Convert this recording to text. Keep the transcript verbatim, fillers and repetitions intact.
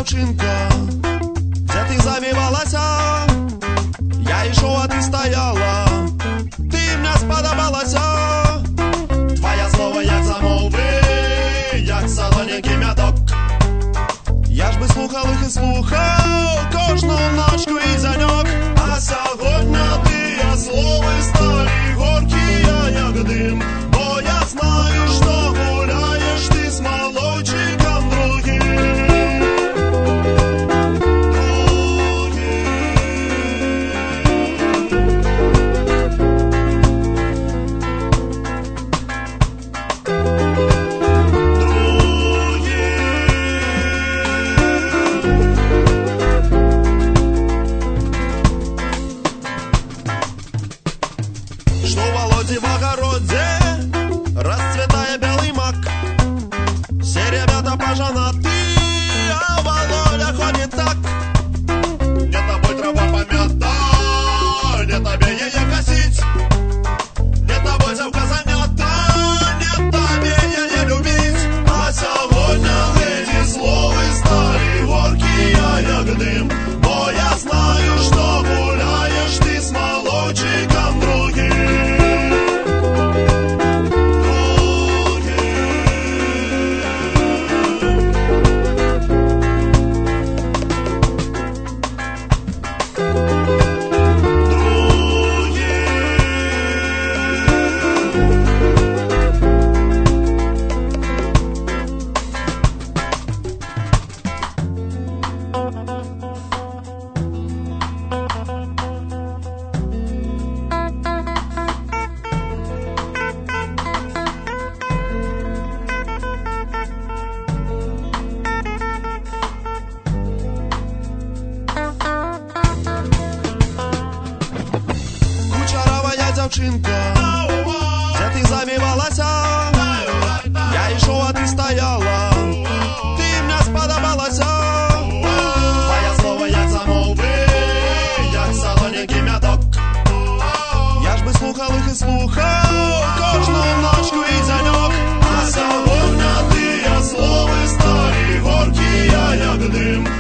дівчинка, де ти замівалася, я йшов, а ти стояла, ти мені сподобалася, твоє слово як замовби, як солоненький м'яток. Я ж би слухав їх і слухав кожну ночку і заньок, а сьогодні ти, я слово старі, горький я як дим, бо я знаю, що гуляєш ти з молодчиком другим. Что в Володе в огороде расцветает белый мак. Все ребята поженаты, а Володя ходит так. Не тобой трава помята, не тебе ее косить, не тобой завка занята, не тебе ее любить. А сегодня эти слова стали горькие, як дым, бо я знаю, что гуляешь ты с молодчиком другим. Дівчинка, де ти замівалася, я йшов, а ти стояла, ти мені сподобалася, твоє слово як замовби, як солоненький м'яток. Я ж би слухав їх і слухав кожну ночку і заньок, а сьогодні ти, я слово старі, горький я як дим.